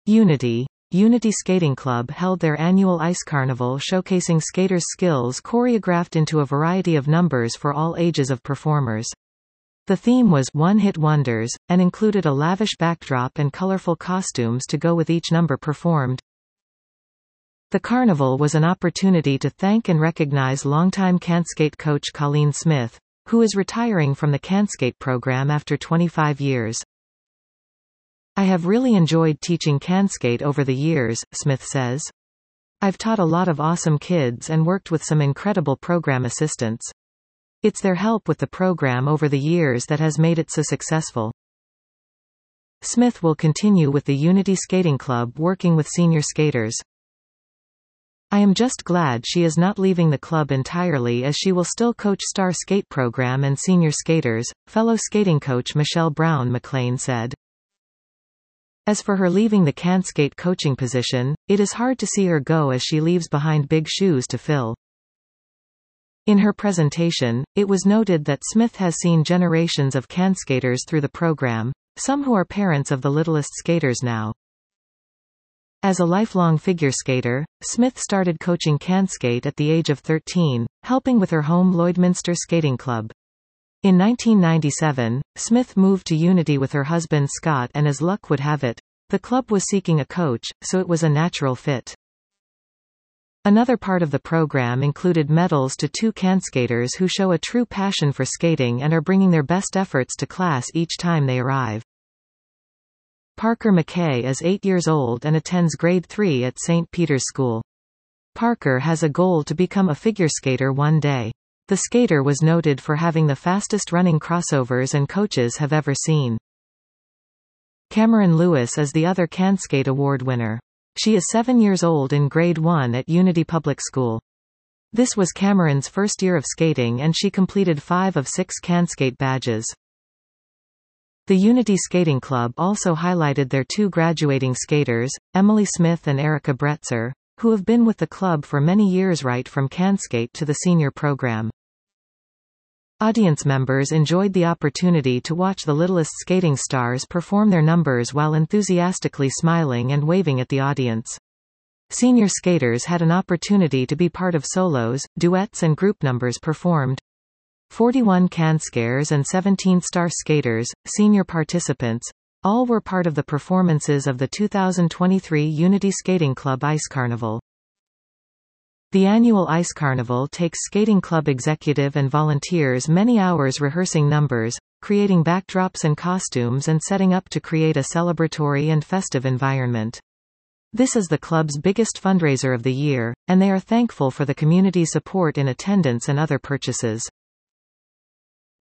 Unity Skating Club held their annual Ice Carnival showcasing skaters' skills choreographed into a variety of numbers for all ages of performers. The theme was One-Hit Wonders, and included a lavish backdrop and colorful costumes to go with each number performed. The carnival was an opportunity to thank and recognize longtime CanSkate coach Colleen Smith, who is retiring from the CanSkate program after 25 years. "I have really enjoyed teaching CanSkate over the years," Smith says. "I've taught a lot of awesome kids and worked with some incredible program assistants. It's their help with the program over the years that has made it so successful." Smith will continue with the Unity Skating Club working with senior skaters. "I am just glad she is not leaving the club entirely, as she will still coach Star Skate program and senior skaters," fellow skating coach Michelle Brown McLean said. As for her leaving the CanSkate coaching position, it is hard to see her go as she leaves behind big shoes to fill. In her presentation, it was noted that Smith has seen generations of CanSkaters through the program, some who are parents of the littlest skaters now. As a lifelong figure skater, Smith started coaching CanSkate at the age of 13, helping with her home Lloydminster Skating Club. In 1997, Smith moved to Unity with her husband Scott, and as luck would have it, the club was seeking a coach, so it was a natural fit. Another part of the program included medals to 2 CanSkaters who show a true passion for skating and are bringing their best efforts to class each time they arrive. Parker McKay is 8 years old and attends grade 3 at St. Peter's School. Parker has a goal to become a figure skater one day. The skater was noted for having the fastest running crossovers and coaches have ever seen. Cameron Lewis is the other CanSkate Award winner. She is 7 years old in grade 1 at Unity Public School. This was Cameron's first year of skating and she completed 5 of 6 CanSkate badges. The Unity Skating Club also highlighted their 2 graduating skaters, Emily Smith and Erica Bretzer, who have been with the club for many years right from CanSkate to the senior program. Audience members enjoyed the opportunity to watch the littlest skating stars perform their numbers while enthusiastically smiling and waving at the audience. Senior skaters had an opportunity to be part of solos, duets and group numbers performed. 41 CanSkaters and 17 Star Skaters, senior participants, all were part of the performances of the 2023 Unity Skating Club Ice Carnival. The annual Ice Carnival takes skating club executive and volunteers many hours rehearsing numbers, creating backdrops and costumes and setting up to create a celebratory and festive environment. This is the club's biggest fundraiser of the year, and they are thankful for the community support in attendance and other purchases.